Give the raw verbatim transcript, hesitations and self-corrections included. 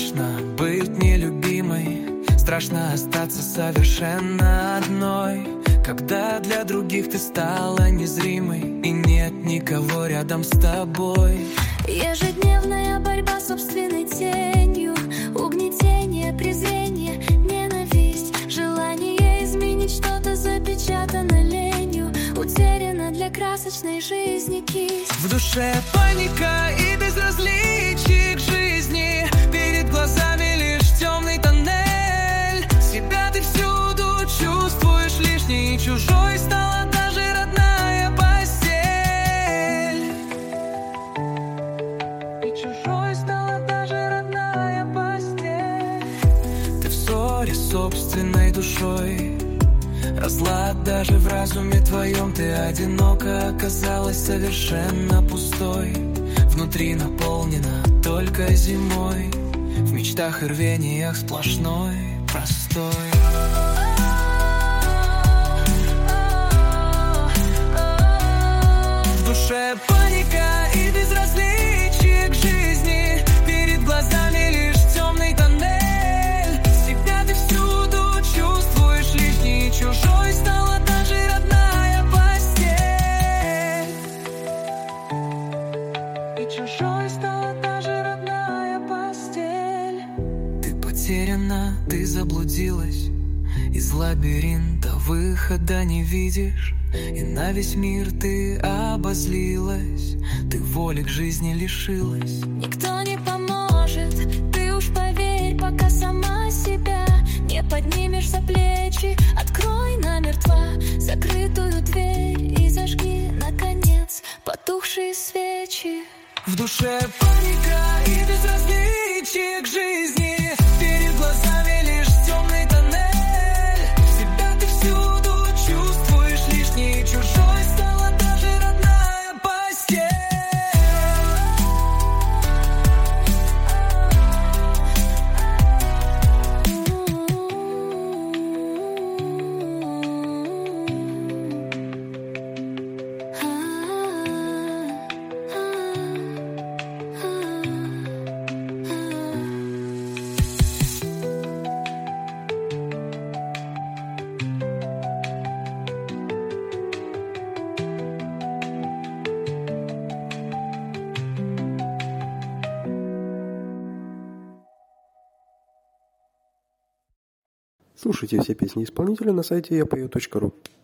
страшно быть нелюбимой, страшно остаться совершенно одной, когда для других ты стала незримой и нет никого рядом с тобой. Ежедневная борьба с собственной тенью, угнетение, презрение, ненависть, желание изменить что-то запечатано ленью, утеряна для красочной жизни кисть. В душе паника и безразличие к жизни, перед глазами лишь темный тоннель. Себя ты всюду чувствуешь лишней, чужой стала даже родная постель. И чужой стала даже родная постель. Ты в ссоре с собственной душой, разлад даже в разуме твоем. Ты одиноко оказалась совершенно пустой, внутри наполнена только зимой, в мечтах и рвениях сплошной простой. В душе паника и безразличие к жизни, перед глазами лишь темный тоннель. Себя ты всюду чувствуешь лишней, чужой стала даже родная постель. И чужой стала даже родная постель. Ты потеряна, ты заблудилась, из лабиринта выхода не видишь, и на весь мир ты обозлилась, ты воли к жизни лишилась. Никто не поможет, ты уж поверь, пока сама себя не поднимешь за плечи. Открой намертво закрытую дверь и зажги, наконец, потухшие свечи. В душе паника и безразличие к жизни, перед глазами лишь темный тоннель. Себя ты всюду чувствуешь лишней, чужой стала даже родная постель. Слушайте все песни исполнителя на сайте я пою точка ру.